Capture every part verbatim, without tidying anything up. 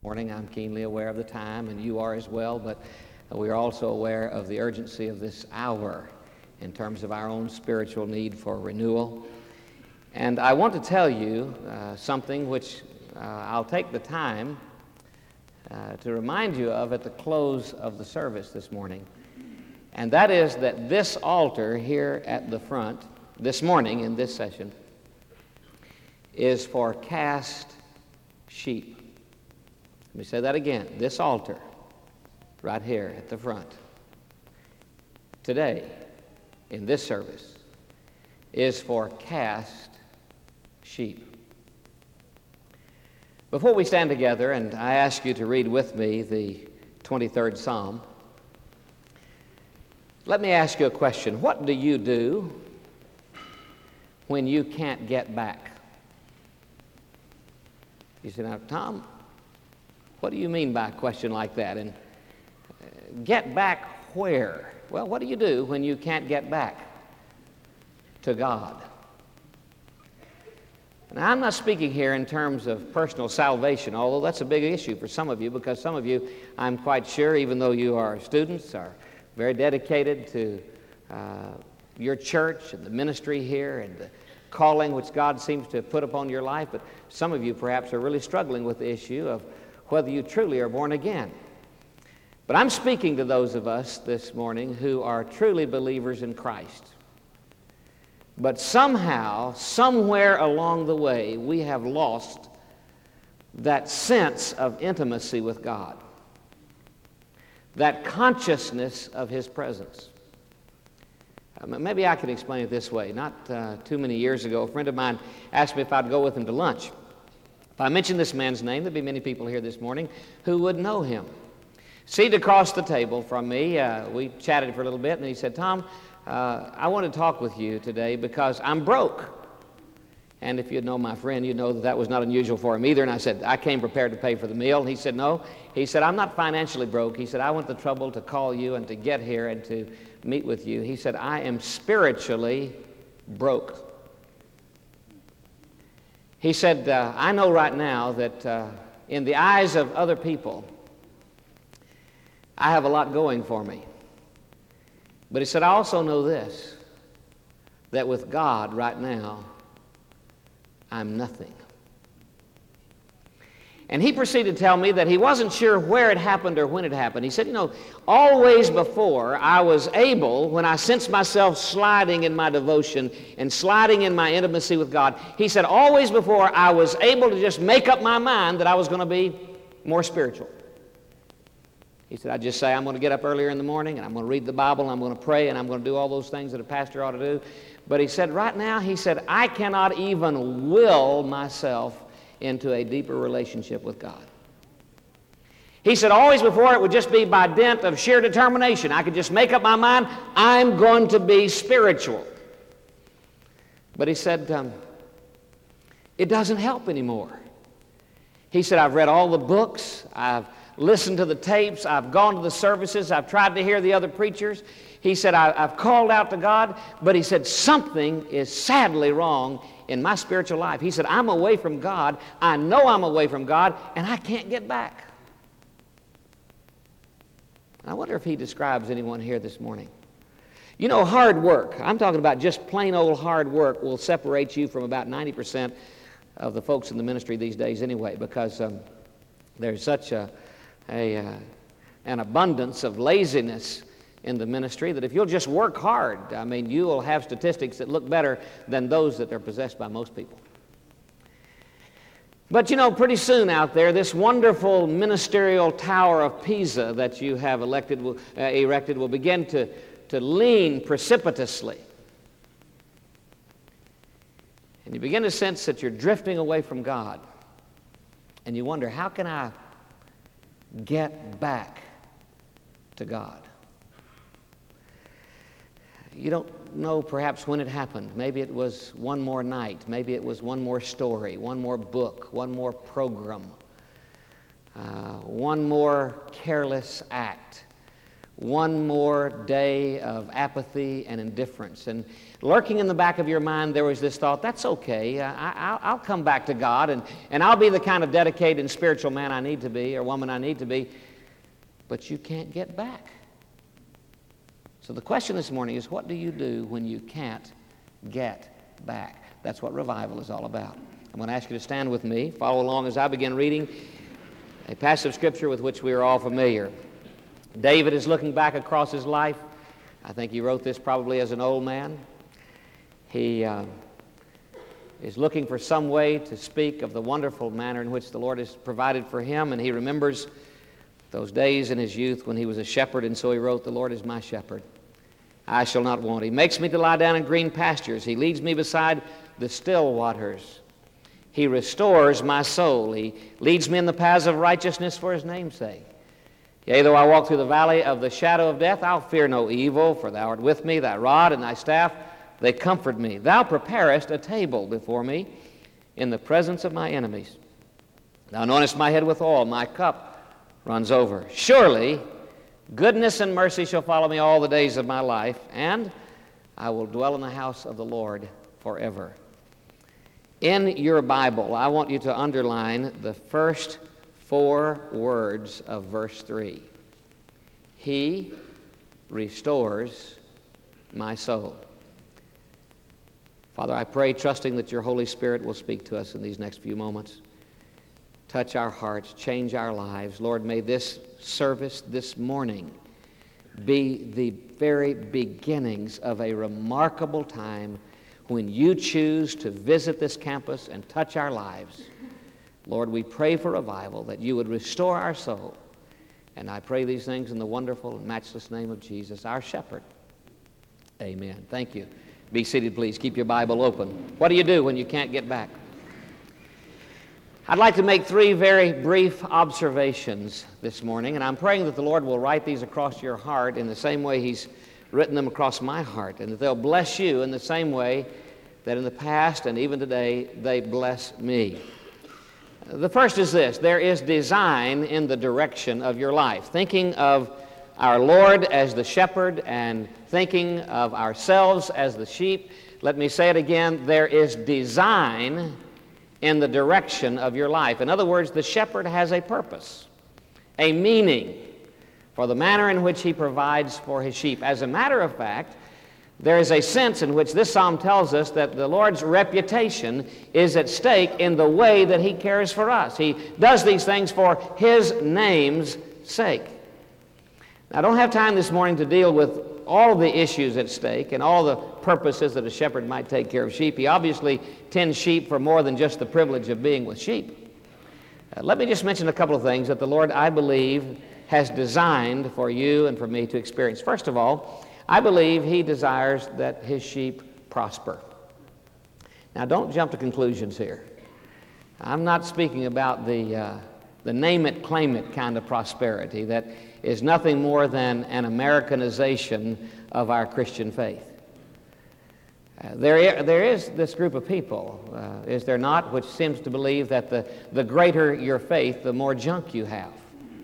morning. I'm keenly aware of the time, and you are as well, but we are also aware of the urgency of this hour in terms of our own spiritual need for renewal. And I want to tell you uh, something which uh, I'll take the time uh, to remind you of at the close of the service this morning. And that is that this altar here at the front this morning in this session is for cast sheep. Let me say that again. This altar right here at the front today in this service is for cast sheep. Before we stand together, and I ask you to read with me the twenty-third Psalm, let me ask you a question. What do you do when you can't get back? You say, now, Tom, what do you mean by a question like that? And uh, get back where? Well, what do you do when you can't get back to God? Now, I'm not speaking here in terms of personal salvation, although that's a big issue for some of you, because some of you, I'm quite sure, even though you are students, are very dedicated to uh, your church and the ministry here and the calling which God seems to have put upon your life, but some of you perhaps are really struggling with the issue of whether you truly are born again. But I'm speaking to those of us this morning who are truly believers in Christ. But somehow, somewhere along the way, we have lost that sense of intimacy with God, that consciousness of His presence. Uh, maybe I can explain it this way. Not uh, too many years ago, a friend of mine asked me if I'd go with him to lunch. If I mentioned this man's name, there'd be many people here this morning who would know him. Seated across the table from me, uh, we chatted for a little bit, and he said, Tom, uh, I want to talk with you today because I'm broke. And if you'd know my friend, you'd know that that was not unusual for him either. And I said, I came prepared to pay for the meal. And he said, no. He said, I'm not financially broke. He said, I went the trouble to call you and to get here and to meet with you. He said, I am spiritually broke. He said, uh, I know right now that uh, in the eyes of other people, I have a lot going for me. But he said, I also know this, that with God right now, I'm nothing. And he proceeded to tell me that he wasn't sure where it happened or when it happened. He said, you know, always before I was able, when I sensed myself sliding in my devotion and sliding in my intimacy with God, he said, always before I was able to just make up my mind that I was going to be more spiritual. He said, I just say I'm going to get up earlier in the morning and I'm going to read the Bible and I'm going to pray and I'm going to do all those things that a pastor ought to do. But he said, right now, he said, I cannot even will myself into a deeper relationship with God. He said, always before it would just be by dint of sheer determination. I could just make up my mind, I'm going to be spiritual. But he said, um, it doesn't help anymore. He said, I've read all the books, I've listened to the tapes, I've gone to the services, I've tried to hear the other preachers. He said, I, I've called out to God, but he said, something is sadly wrong in my spiritual life. He said, I'm away from God, I know I'm away from God, and I can't get back. I wonder if he describes anyone here this morning. You know, hard work, I'm talking about just plain old hard work, will separate you from about ninety percent of the folks in the ministry these days anyway, because um, there's such a, a uh, an abundance of laziness in the ministry that if you'll just work hard, I mean, you will have statistics that look better than those that are possessed by most people. But you know, pretty soon out there, this wonderful ministerial tower of Pisa that you have elected, will, uh, erected will begin to, to lean precipitously. And you begin to sense that you're drifting away from God. And you wonder, how can I get back to God? You don't know perhaps when it happened. Maybe it was one more night. Maybe it was one more story, one more book, one more program, uh, one more careless act, one more day of apathy and indifference. And lurking in the back of your mind, there was this thought, that's okay. I, I, I'll come back to God, and, and I'll be the kind of dedicated and spiritual man I need to be, or woman I need to be. But you can't get back. So the question this morning is, what do you do when you can't get back? That's what revival is all about. I'm going to ask you to stand with me, follow along as I begin reading a passage of Scripture with which we are all familiar. David is looking back across his life. I think he wrote this probably as an old man. He uh, is looking for some way to speak of the wonderful manner in which the Lord has provided for him, and he remembers those days in his youth when he was a shepherd, and so he wrote, "The Lord is my shepherd. I shall not want. He makes me to lie down in green pastures. He leads me beside the still waters. He restores my soul. He leads me in the paths of righteousness for his name's sake. Yea, though I walk through the valley of the shadow of death, I'll fear no evil, for thou art with me, thy rod and thy staff, they comfort me. Thou preparest a table before me in the presence of my enemies. Thou anointest my head with oil, my cup runs over. Surely goodness and mercy shall follow me all the days of my life, and I will dwell in the house of the Lord forever." In your Bible, I want you to underline the first four words of verse three. He restores my soul. Father, I pray, trusting that your Holy Spirit will speak to us in these next few moments. Touch our hearts, change our lives. Lord, may this service this morning be the very beginnings of a remarkable time when you choose to visit this campus and touch our lives. Lord, we pray for revival, that you would restore our soul. And I pray these things in the wonderful and matchless name of Jesus, our shepherd. Amen. Thank you. Be seated, please. Keep your Bible open. What do you do when you can't get back? I'd like to make three very brief observations this morning, and I'm praying that the Lord will write these across your heart in the same way He's written them across my heart, and that they'll bless you in the same way that in the past and even today they bless me. The first is this: there is design in the direction of your life. Thinking of our Lord as the shepherd and thinking of ourselves as the sheep, let me say it again, there is design in the direction of your life. In other words, the shepherd has a purpose, a meaning for the manner in which he provides for his sheep. As a matter of fact, there is a sense in which this psalm tells us that the Lord's reputation is at stake in the way that he cares for us. He does these things for his name's sake. Now, I don't have time this morning to deal with all of the issues at stake and all the purposes that a shepherd might take care of sheep. He obviously tends sheep for more than just the privilege of being with sheep. Uh, let me just mention a couple of things that the Lord, I believe, has designed for you and for me to experience. First of all, I believe he desires that his sheep prosper. Now, don't jump to conclusions here. I'm not speaking about the, uh, the name-it, claim-it kind of prosperity that is nothing more than an Americanization of our Christian faith. Uh, there, there is this group of people, uh, is there not, which seems to believe that the, the greater your faith, the more junk you have.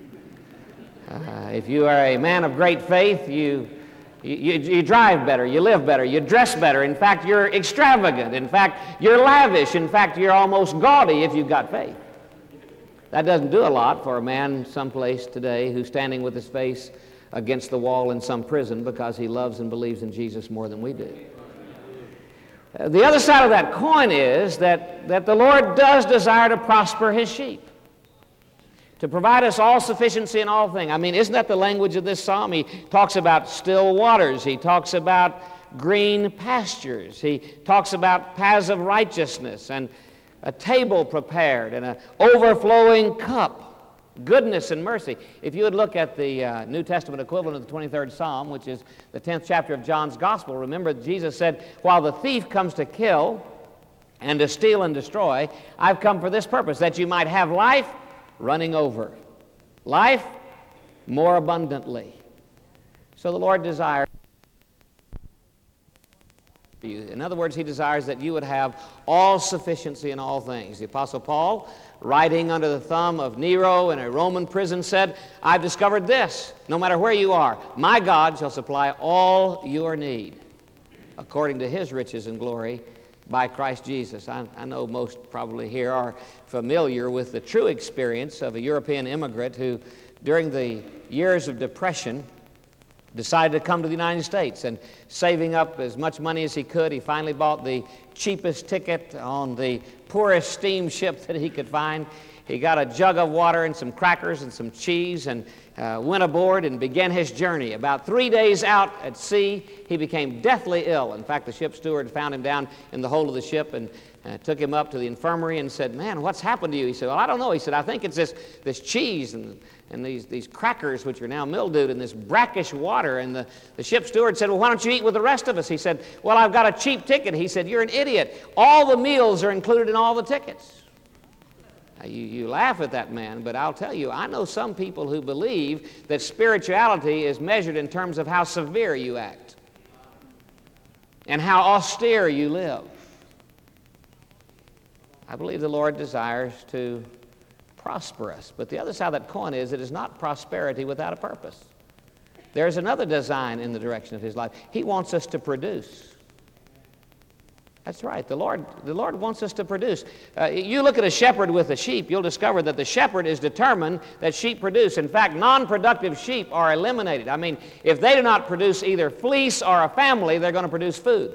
Uh, if you are a man of great faith, you, you, you drive better, you live better, you dress better. In fact, you're extravagant. In fact, you're lavish. In fact, you're almost gaudy if you've got faith. That doesn't do a lot for a man someplace today who's standing with his face against the wall in some prison because he loves and believes in Jesus more than we do. Uh, the other side of that coin is that, that the Lord does desire to prosper his sheep, to provide us all sufficiency in all things. I mean, isn't that the language of this psalm? He talks about still waters. He talks about green pastures. He talks about paths of righteousness and a table prepared and an overflowing cup, goodness and mercy. If you would look at the uh, New Testament equivalent of the twenty-third Psalm, which is the tenth chapter of John's Gospel, remember Jesus said, "While the thief comes to kill and to steal and destroy, I've come for this purpose, that you might have life running over, life more abundantly." So the Lord desires you. In other words, he desires that you would have all sufficiency in all things. The Apostle Paul, writing under the thumb of Nero in a Roman prison, said, I've discovered this, no matter where you are, my God shall supply all your need according to his riches and glory by Christ Jesus. I, I know most probably here are familiar with the true experience of a European immigrant who, during the years of depression, decided to come to the United States, and saving up as much money as he could, he finally bought the cheapest ticket on the poorest steamship that he could find. He got a jug of water and some crackers and some cheese and uh, went aboard and began his journey. About three days out at sea, he became deathly ill. In fact, the ship steward found him down in the hold of the ship and uh, took him up to the infirmary and said, man, what's happened to you? He said, well, I don't know. He said, I think it's this, this cheese and and these, these crackers which are now mildewed and this brackish water. And the, the ship steward said, well, why don't you eat with the rest of us? He said, well, I've got a cheap ticket. He said, you're an idiot. All the meals are included in all the tickets. Now, you, you laugh at that man, but I'll tell you, I know some people who believe that spirituality is measured in terms of how severe you act and how austere you live. I believe the Lord desires to prosper us. But the other side of that coin is it is not prosperity without a purpose. There's another design in the direction of his life. He wants us to produce. That's right. The Lord, the Lord wants us to produce. Uh, you look at a shepherd with a sheep, you'll discover that the shepherd is determined that sheep produce. In fact, non-productive sheep are eliminated. I mean, if they do not produce either fleece or a family, they're going to produce food.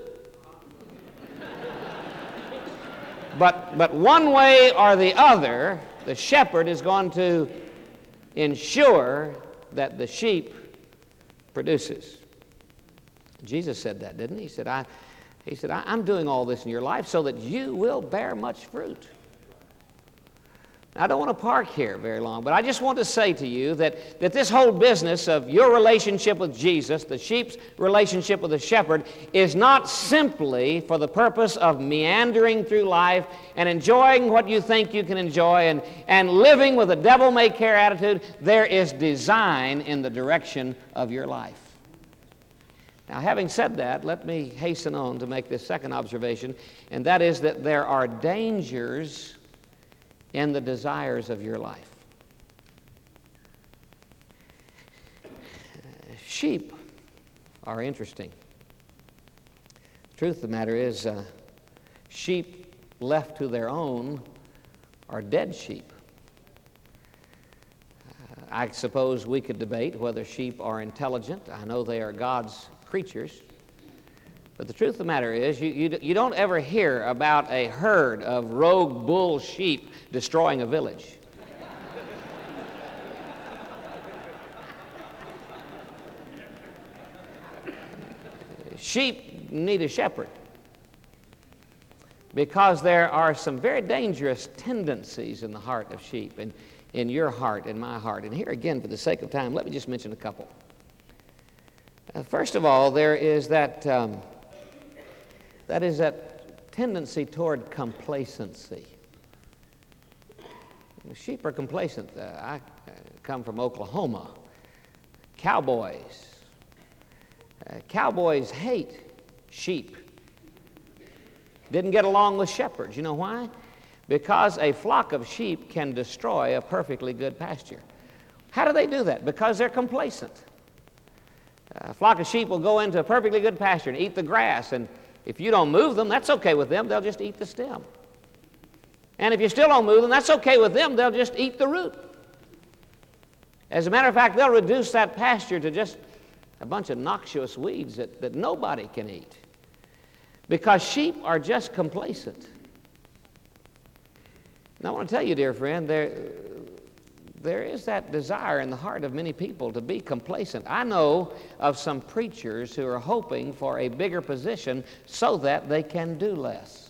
But, but one way or the other, the shepherd is going to ensure that the sheep produces. Jesus said that, didn't he? He said, I, he said, I, I'm doing all this in your life so that you will bear much fruit. Now, I don't want to park here very long, but I just want to say to you that, that this whole business of your relationship with Jesus, the sheep's relationship with the shepherd, is not simply for the purpose of meandering through life and enjoying what you think you can enjoy and, and living with a devil-may-care attitude. There is design in the direction of your life. Now, having said that, let me hasten on to make this second observation, and that is that there are dangers in the desires of your life. Sheep are interesting. The truth of the matter is, uh, sheep left to their own are dead sheep. Uh, I suppose we could debate whether sheep are intelligent. I know they are God's creatures. But the truth of the matter is, you, you, you don't ever hear about a herd of rogue bull sheep destroying a village. Sheep need a shepherd because there are some very dangerous tendencies in the heart of sheep, and in your heart and my heart. And here again, for the sake of time, let me just mention a couple. Uh, first of all, there is that... Um, That is that tendency toward complacency. The sheep are complacent. Uh, I come from Oklahoma. Cowboys. Uh, cowboys hate sheep. Didn't get along with shepherds. You know why? Because a flock of sheep can destroy a perfectly good pasture. How do they do that? Because they're complacent. A flock of sheep will go into a perfectly good pasture and eat the grass, and if you don't move them, that's okay with them. They'll just eat the stem. And if you still don't move them, that's okay with them. They'll just eat the root. As a matter of fact, they'll reduce that pasture to just a bunch of noxious weeds that, that nobody can eat. Because sheep are just complacent. Now, I want to tell you, dear friend, there, there is that desire in the heart of many people to be complacent. I know of some preachers who are hoping for a bigger position so that they can do less.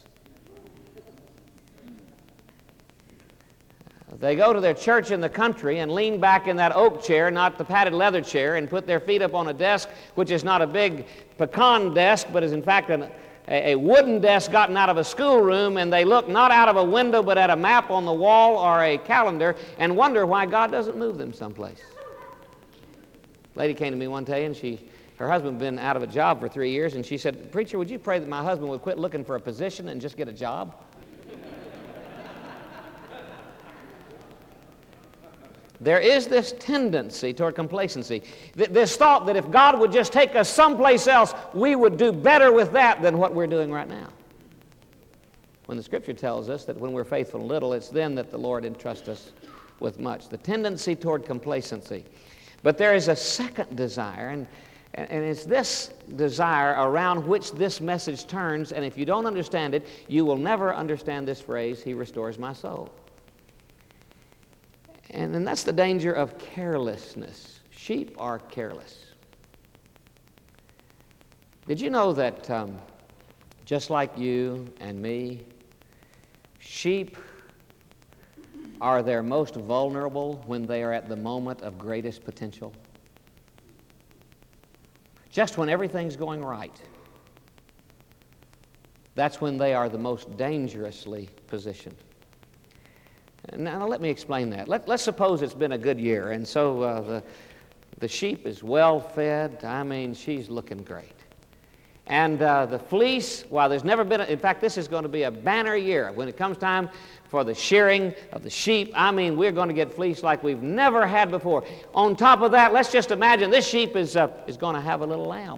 They go to their church in the country and lean back in that oak chair, not the padded leather chair, and put their feet up on a desk, which is not a big pecan desk, but is in fact an A, a wooden desk gotten out of a schoolroom, and they look not out of a window but at a map on the wall or a calendar and wonder why God doesn't move them someplace. A lady came to me one day, and she, her husband had been out of a job for three years, and she said, "Preacher, would you pray that my husband would quit looking for a position and just get a job?" There is this tendency toward complacency, th- this thought that if God would just take us someplace else, we would do better with that than what we're doing right now. When the Scripture tells us that when we're faithful in little, it's then that the Lord entrusts us with much. The tendency toward complacency. But there is a second desire, and, and it's this desire around which this message turns, and if you don't understand it, you will never understand this phrase, "He restores my soul." And then that's the danger of carelessness. Sheep are careless. Did you know that um, just like you and me, sheep are their most vulnerable when they are at the moment of greatest potential? Just when everything's going right, that's when they are the most dangerously positioned. Now, let me explain that. Let, let's suppose it's been a good year, and so uh, the, the sheep is well fed. I mean, she's looking great. And uh, the fleece, while there's never been, a, in fact, this is going to be a banner year. When it comes time for the shearing of the sheep, I mean, we're going to get fleece like we've never had before. On top of that, let's just imagine this sheep is, uh, is going to have a little lamb.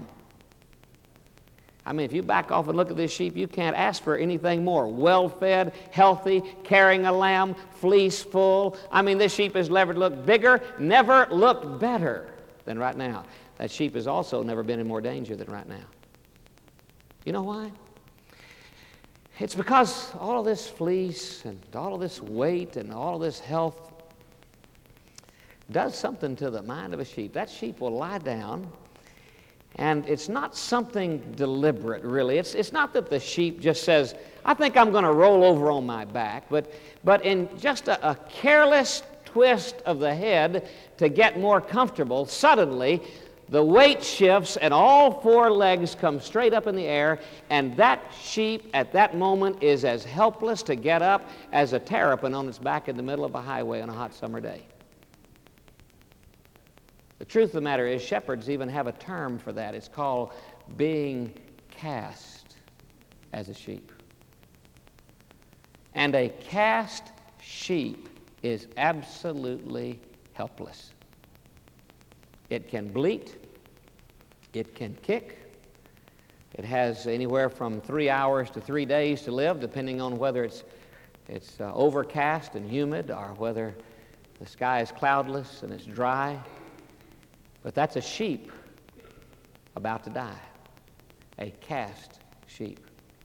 I mean, if you back off and look at this sheep, you can't ask for anything more. Well-fed, healthy, carrying a lamb, fleece full. I mean, this sheep has never looked bigger, never looked better than right now. That sheep has also never been in more danger than right now. You know why? It's because all of this fleece and all of this weight and all of this health does something to the mind of a sheep. That sheep will lie down. And it's not something deliberate, really. It's, it's not that the sheep just says, "I think I'm going to roll over on my back," but, but in just a, a careless twist of the head to get more comfortable, suddenly the weight shifts and all four legs come straight up in the air, and that sheep at that moment is as helpless to get up as a terrapin on its back in the middle of a highway on a hot summer day. The truth of the matter is, shepherds even have a term for that. It's called being cast as a sheep. And a cast sheep is absolutely helpless. It can bleat. It can kick. It has anywhere from three hours to three days to live, depending on whether it's, it's uh, overcast and humid or whether the sky is cloudless and it's dry. But that's a sheep about to die, a cast sheep.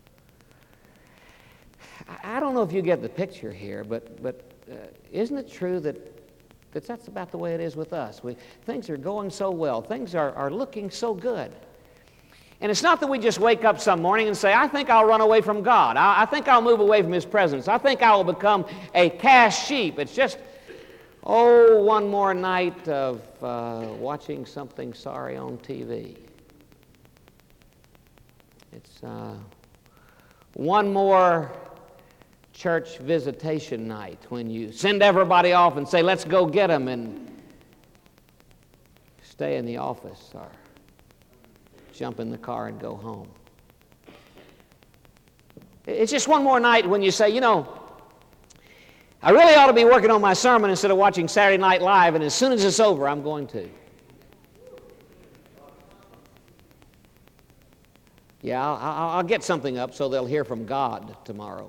I don't know if you get the picture here, but, but uh, isn't it true that, that that's about the way it is with us? We, things are going so well. Things are, are looking so good. And it's not that we just wake up some morning and say, "I think I'll run away from God. I, I think I'll move away from His presence. I think I will become a cast sheep." It's just, oh, one more night of uh, watching something sorry on T V. It's uh, one more church visitation night when you send everybody off and say, "Let's go get them," and stay in the office or jump in the car and go home. It's just one more night when you say, "You know, I really ought to be working on my sermon instead of watching Saturday Night Live, and as soon as it's over, I'm going to." Yeah, I'll, I'll get something up so they'll hear from God tomorrow.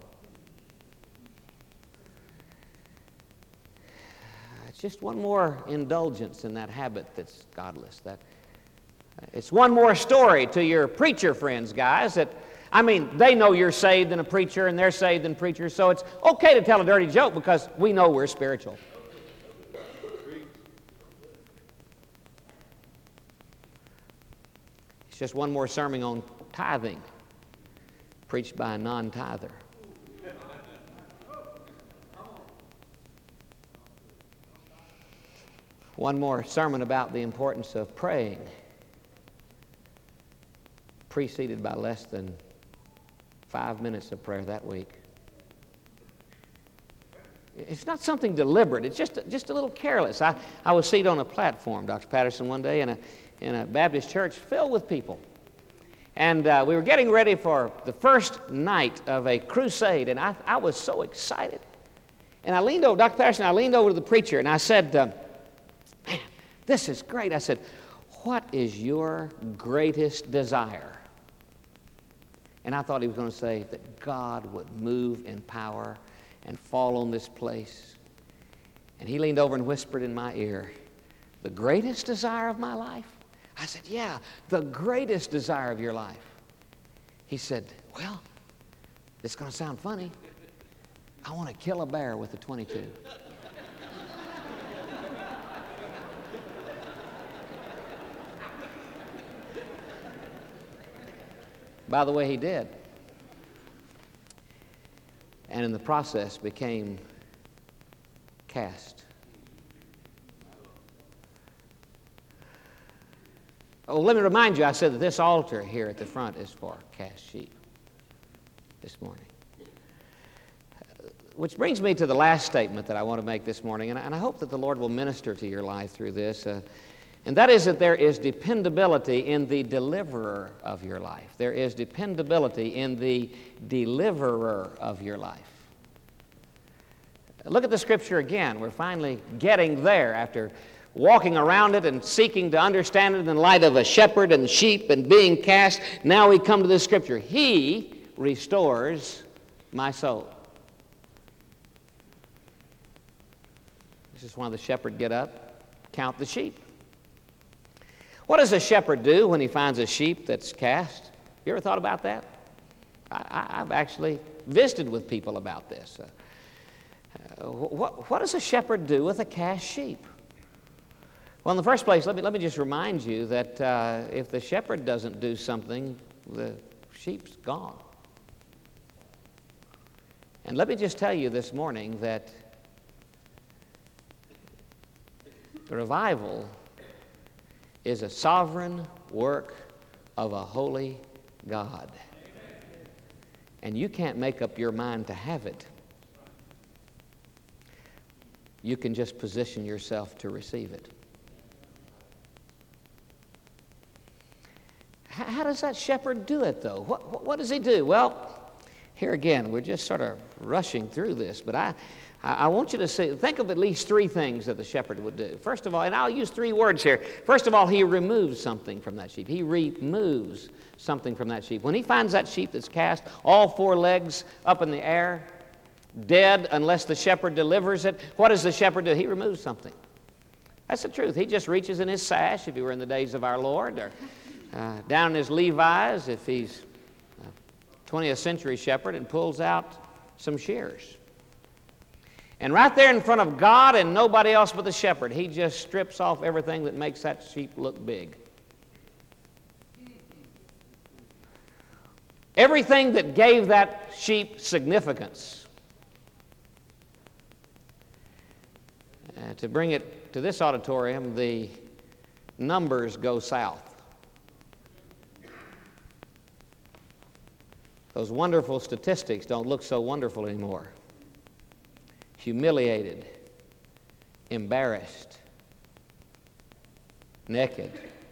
It's just one more indulgence in that habit that's godless. That it's one more story to your preacher friends, guys, that, I mean, they know you're saved than a preacher, and they're saved than preachers, so it's okay to tell a dirty joke because we know we're spiritual. It's just one more sermon on tithing, preached by a non-tither. One more sermon about the importance of praying, preceded by less than five minutes of prayer that week. It's not something deliberate. It's just, just a little careless. I, I was seated on a platform, Doctor Patterson, one day, and a, in a Baptist church filled with people. And uh, we were getting ready for the first night of a crusade, and I, I was so excited. And I leaned over, Doctor Patterson, I leaned over to the preacher, and I said, uh, man, this is great. I said, what is your greatest desire? And I thought he was going to say that God would move in power and fall on this place. And he leaned over and whispered in my ear, the greatest desire of my life? I said, yeah, the greatest desire of your life. He said, well, it's going to sound funny. I want to kill a bear with a twenty-two. By the way, he did. And in the process became cast. Oh, let me remind you, I said that this altar here at the front is for cast sheep this morning. Which brings me to the last statement that I want to make this morning, and I, and I hope that the Lord will minister to your life through this, uh, and that is that there is dependability in the deliverer of your life. There is dependability in the deliverer of your life. Look at the Scripture again. We're finally getting there after walking around it and seeking to understand it in light of a shepherd and sheep and being cast. Now we come to this Scripture. He restores my soul. This is why the shepherd get up, count the sheep. What does a shepherd do when he finds a sheep that's cast? You ever thought about that? I, I, I've actually visited with people about this. Uh, uh, what, what does a shepherd do with a cast sheep? Well, in the first place, let me, let me just remind you that uh, if the shepherd doesn't do something, the sheep's gone. And let me just tell you this morning that revival is a sovereign work of a holy God. And you can't make up your mind to have it. You can just position yourself to receive it. How, how does that shepherd do it, though? What, what, what does he do? Well, here again, we're just sort of rushing through this, but I, I want you to see, think of at least three things that the shepherd would do. First of all, and I'll use three words here. First of all, he removes something from that sheep. He removes something from that sheep. When he finds that sheep that's cast, all four legs up in the air, dead unless the shepherd delivers it, what does the shepherd do? He removes something. That's the truth. He just reaches in his sash, if he were in the days of our Lord, or uh, down in his Levi's, if he's a twentieth century shepherd, and pulls out some shears. And right there in front of God and nobody else but the shepherd, he just strips off everything that makes that sheep look big. Everything that gave that sheep significance. Uh, to bring it to this auditorium, the numbers go south. Those wonderful statistics don't look so wonderful anymore. Humiliated, embarrassed, naked.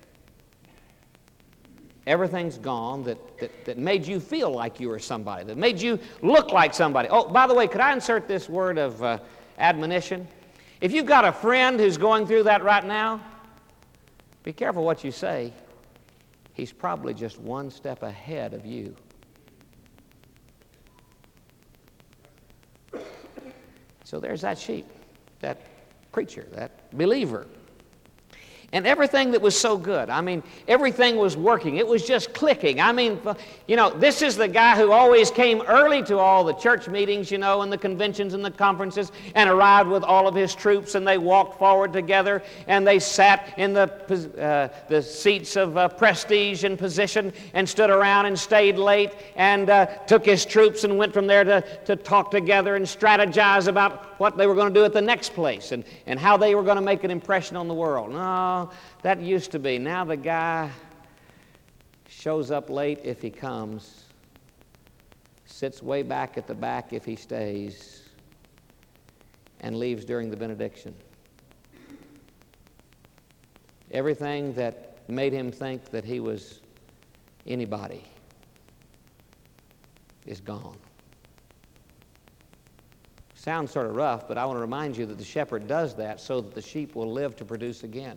Everything's gone that, that, that made you feel like you were somebody, that made you look like somebody. Oh, by the way, could I insert this word of uh, admonition? If you've got a friend who's going through that right now, be careful what you say. He's probably just one step ahead of you. So there's that sheep, that preacher, that believer. And everything that was so good. I mean, everything was working. It was just clicking. I mean, you know, this is the guy who always came early to all the church meetings, you know, and the conventions and the conferences, and arrived with all of his troops, and they walked forward together, and they sat in the, uh, the seats of uh, prestige and position, and stood around and stayed late, and uh, took his troops and went from there to, to talk together and strategize about what they were going to do at the next place, and, and how they were going to make an impression on the world. No, that used to be. Now the guy shows up late if he comes, sits way back at the back if he stays, and leaves during the benediction. Everything that made him think that he was anybody is gone. Sounds sort of rough, but I want to remind you that the shepherd does that so that the sheep will live to produce again.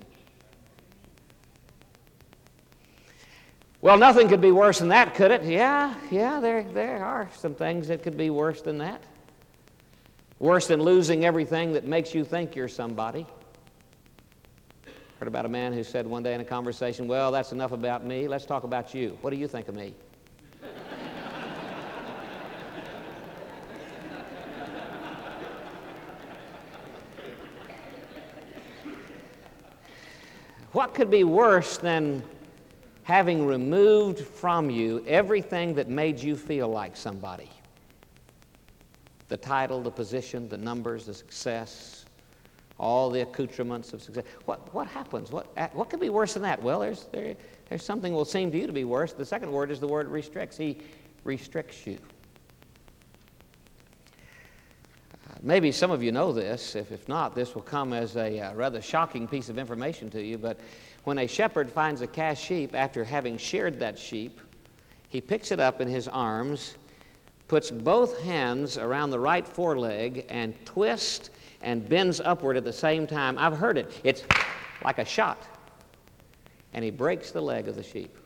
Well, nothing could be worse than that, could it? Yeah, yeah, there, there are some things that could be worse than that. Worse than losing everything that makes you think you're somebody. Heard about a man who said one day in a conversation, well, that's enough about me. Let's talk about you. What do you think of me? What could be worse than having removed from you everything that made you feel like somebody? The title, the position, the numbers, the success, all the accoutrements of success. What, what happens? What, what could be worse than that? Well, there's, there, there's something will seem to you to be worse. The second word is the word restricts. He restricts you. Maybe some of you know this. If, if not, this will come as a uh, rather shocking piece of information to you. But when a shepherd finds a cast sheep after having sheared that sheep, he picks it up in his arms, puts both hands around the right foreleg, and twists and bends upward at the same time. I've heard it. It's like a shot. And he breaks the leg of the sheep.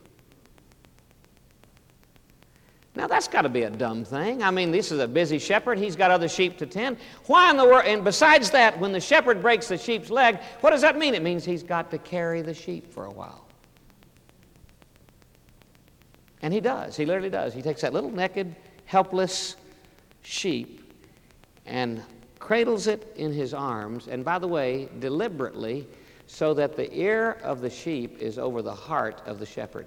Now, that's got to be a dumb thing. I mean, this is a busy shepherd. He's got other sheep to tend. Why in the world? And besides that, when the shepherd breaks the sheep's leg, what does that mean? It means he's got to carry the sheep for a while. And he does. He literally does. He takes that little naked, helpless sheep and cradles it in his arms, and by the way, deliberately, so that the ear of the sheep is over the heart of the shepherd.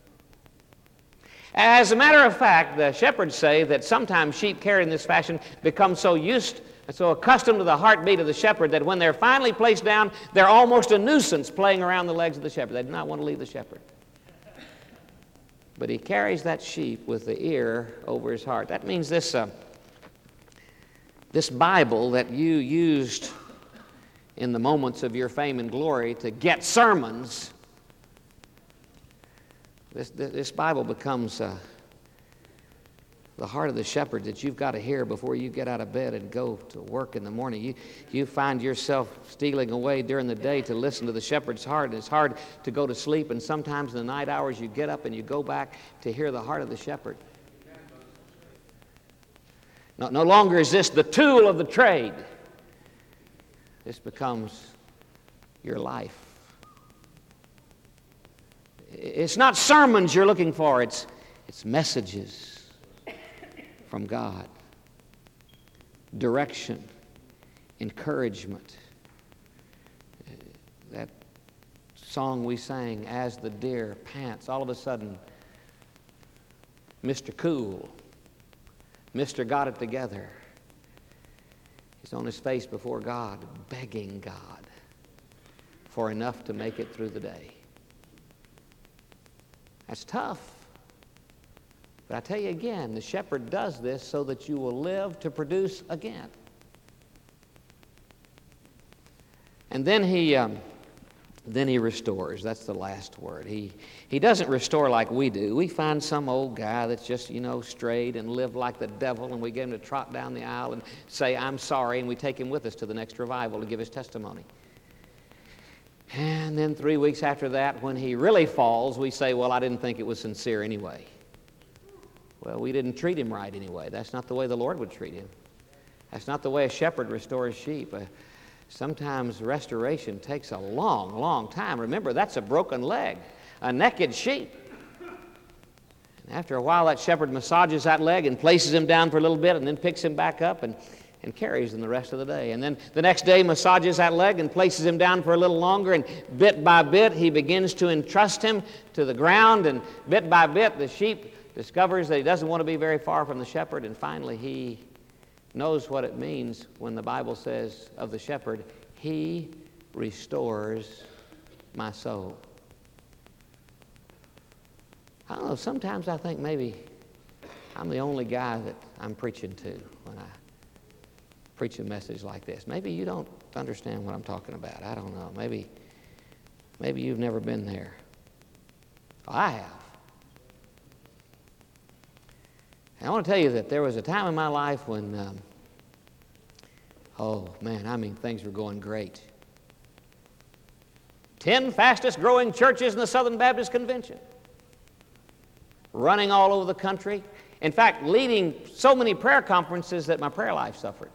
As a matter of fact, the shepherds say that sometimes sheep carried in this fashion become so used, so accustomed to the heartbeat of the shepherd that when they're finally placed down, they're almost a nuisance playing around the legs of the shepherd. They do not want to leave the shepherd. But he carries that sheep with the ear over his heart. That means this, uh, this Bible that you used in the moments of your fame and glory to get sermons, This, this Bible becomes uh, the heart of the shepherd that you've got to hear before you get out of bed and go to work in the morning. You, you find yourself stealing away during the day to listen to the shepherd's heart, and it's hard to go to sleep, and sometimes in the night hours you get up and you go back to hear the heart of the shepherd. No, no longer is this the tool of the trade. This becomes your life. It's not sermons you're looking for, it's, it's messages from God. Direction, encouragement. That song we sang, As the Deer Pants, all of a sudden, Mister Cool, Mister Got It Together, he's on his face before God, begging God for enough to make it through the day. That's tough. But I tell you again, the shepherd does this so that you will live to produce again. And then he, um, then he restores. That's the last word. He, he doesn't restore like we do. We find some old guy that's just, you know, strayed and lived like the devil, and we get him to trot down the aisle and say, I'm sorry, and we take him with us to the next revival to give his testimony. And then three weeks after that, when he really falls, we say, well, I didn't think it was sincere anyway. Well, we didn't treat him right anyway. That's not the way the Lord would treat him. That's not the way a shepherd restores sheep. Uh, sometimes restoration takes a long, long time. Remember, that's a broken leg, a naked sheep. And after a while, that shepherd massages that leg and places him down for a little bit and then picks him back up and and carries him the rest of the day. And then the next day massages that leg and places him down for a little longer, and bit by bit he begins to entrust him to the ground, and bit by bit the sheep discovers that he doesn't want to be very far from the shepherd, and finally he knows what it means when the Bible says of the shepherd, he restores my soul. I don't know, sometimes I think maybe I'm the only guy that I'm preaching to when I preach a message like this. Maybe you don't understand what I'm talking about. I don't know. Maybe, maybe you've never been there. I have. And I want to tell you that there was a time in my life when, um, oh man, I mean, things were going great. Ten fastest growing churches in the Southern Baptist Convention. Running all over the country. In fact, leading so many prayer conferences that my prayer life suffered.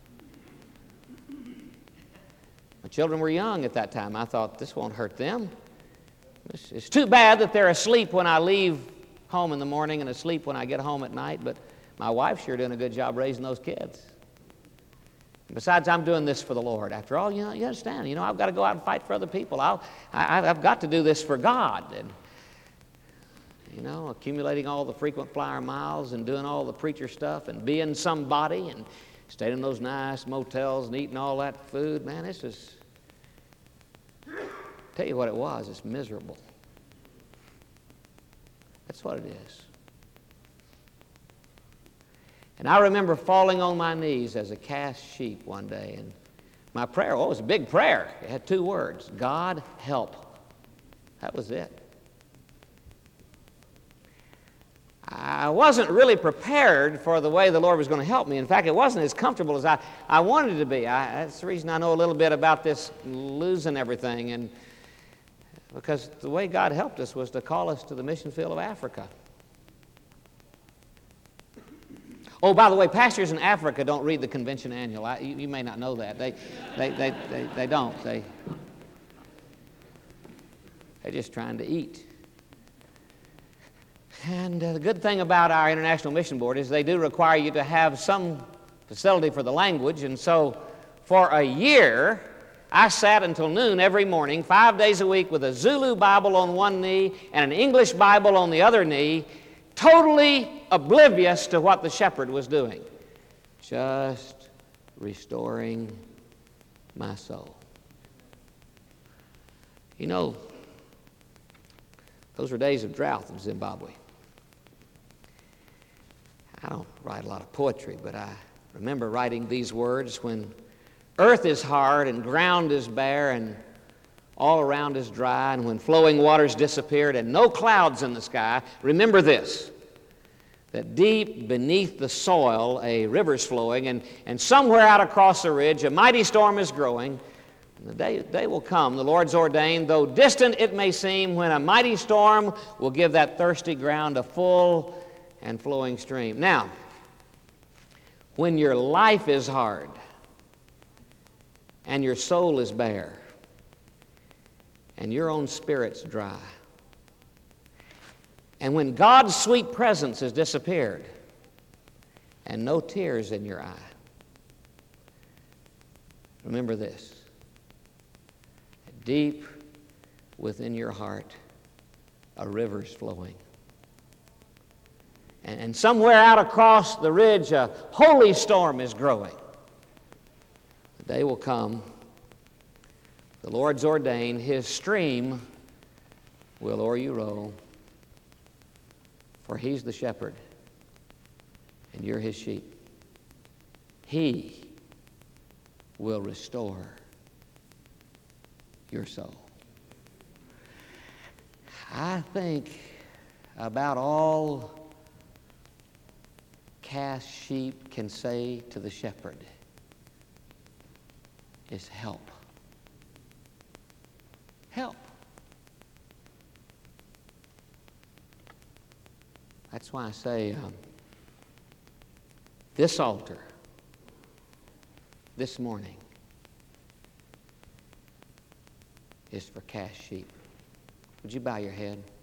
My children were young at that time. I thought, this won't hurt them. It's, it's too bad that they're asleep when I leave home in the morning and asleep when I get home at night, but my wife's sure doing a good job raising those kids. Besides, I'm doing this for the Lord. After all, you know, you understand, you know, I've got to go out and fight for other people. I'll, I, I've got to do this for God. And, you know, accumulating all the frequent flyer miles and doing all the preacher stuff and being somebody and staying in those nice motels and eating all that food. Man, this is, tell you what it was, it's miserable. That's what it is. And I remember falling on my knees as a cast sheep one day, and my prayer, oh, it was a big prayer. It had two words, God help. That was it. I wasn't really prepared for the way the Lord was going to help me. In fact, it wasn't as comfortable as I, I wanted it to be. I, that's the reason I know a little bit about this losing everything, and because the way God helped us was to call us to the mission field of Africa. Oh, by the way, pastors in Africa don't read the convention annual. I, you, you may not know that. They, they, they, they, they don't. They, they're just trying to eat. And uh, the good thing about our International Mission Board is they do require you to have some facility for the language. And so for a year, I sat until noon every morning, five days a week, with a Zulu Bible on one knee and an English Bible on the other knee, totally oblivious to what the shepherd was doing, just restoring my soul. You know, those were days of drought in Zimbabwe. I don't write a lot of poetry, but I remember writing these words: when earth is hard and ground is bare and all around is dry, and when flowing waters disappeared and no clouds in the sky, remember this, that deep beneath the soil a river's flowing, and, and somewhere out across the ridge a mighty storm is growing. And the day, day will come, the Lord's ordained, though distant it may seem, when a mighty storm will give that thirsty ground a full and flowing stream. Now, when your life is hard and your soul is bare and your own spirit's dry, and when God's sweet presence has disappeared and no tears in your eye, remember this: deep within your heart a river's flowing. And, and somewhere out across the ridge a holy storm is growing. The day will come, the Lord's ordained, His stream will o'er you roll. For He's the shepherd, and you're His sheep. He will restore your soul. I think about all cast sheep can say to the shepherd is help. Help. That's why I say um, this altar, this morning, is for cast sheep. Would you bow your head?